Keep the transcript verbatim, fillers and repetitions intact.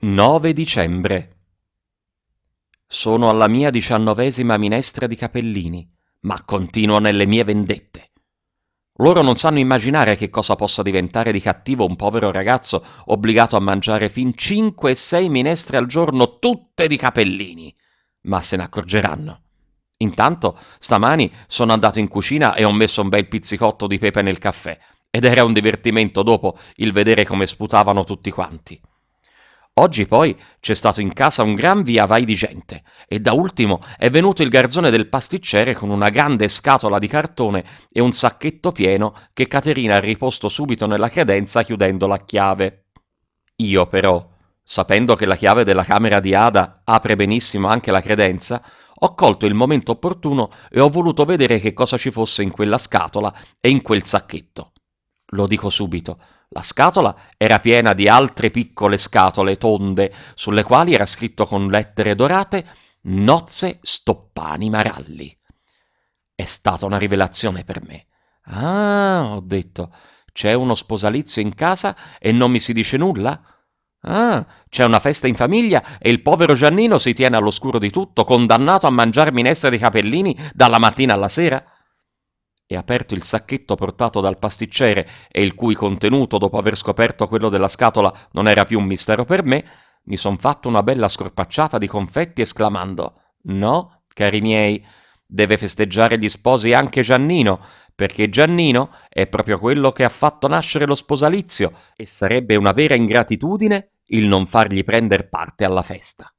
nove dicembre. Sono alla mia diciannovesima minestra di capellini, ma continuo nelle mie vendette. Loro non sanno immaginare che cosa possa diventare di cattivo un povero ragazzo obbligato a mangiare fin cinque e sei minestre al giorno, tutte di capellini, ma se ne accorgeranno. Intanto, stamani sono andato in cucina e ho messo un bel pizzicotto di pepe nel caffè, ed era un divertimento dopo il vedere come sputavano tutti quanti. Oggi poi c'è stato in casa un gran via vai di gente e da ultimo è venuto il garzone del pasticcere con una grande scatola di cartone e un sacchetto pieno che Caterina ha riposto subito nella credenza chiudendola a chiave. Io però, sapendo che la chiave della camera di Ada apre benissimo anche la credenza, ho colto il momento opportuno e ho voluto vedere che cosa ci fosse in quella scatola e in quel sacchetto. Lo dico subito, la scatola era piena di altre piccole scatole tonde, sulle quali era scritto con lettere dorate Nozze Stoppani Maralli. È stata una rivelazione per me. Ah, ho detto, c'è uno sposalizio in casa e non mi si dice nulla? Ah, c'è una festa in famiglia e il povero Giannino si tiene all'oscuro di tutto, condannato a mangiare minestre di capellini dalla mattina alla sera? E aperto il sacchetto portato dal pasticcere e il cui contenuto, dopo aver scoperto quello della scatola, non era più un mistero per me, mi son fatto una bella scorpacciata di confetti esclamando «No, cari miei, deve festeggiare gli sposi anche Giannino, perché Giannino è proprio quello che ha fatto nascere lo sposalizio e sarebbe una vera ingratitudine il non fargli prender parte alla festa».